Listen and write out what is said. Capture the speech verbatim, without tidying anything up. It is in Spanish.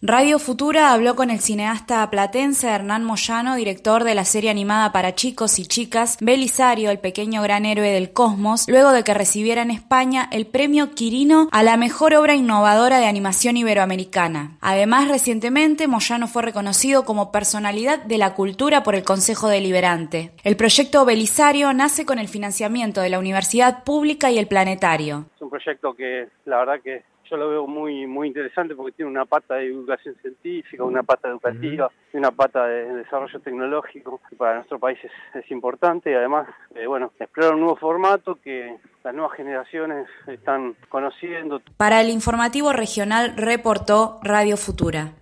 Radio Futura habló con el cineasta platense Hernán Moyano, director de la serie animada para chicos y chicas Belisario, el pequeño gran héroe del cosmos, luego de que recibiera en España el premio Quirino a la mejor obra innovadora de animación iberoamericana. Además, recientemente Moyano fue reconocido como personalidad de la cultura por el Consejo Deliberante. El proyecto Belisario nace con el financiamiento de la Universidad Pública y el Planetario. Es un proyecto que la verdad que yo lo veo muy muy interesante porque tiene una pata de divulgación científica, una pata educativa y una pata de desarrollo tecnológico que para nuestro país es, es importante y además, eh, bueno, explora un nuevo formato que las nuevas generaciones están conociendo. Para el informativo regional reportó Radio Futura.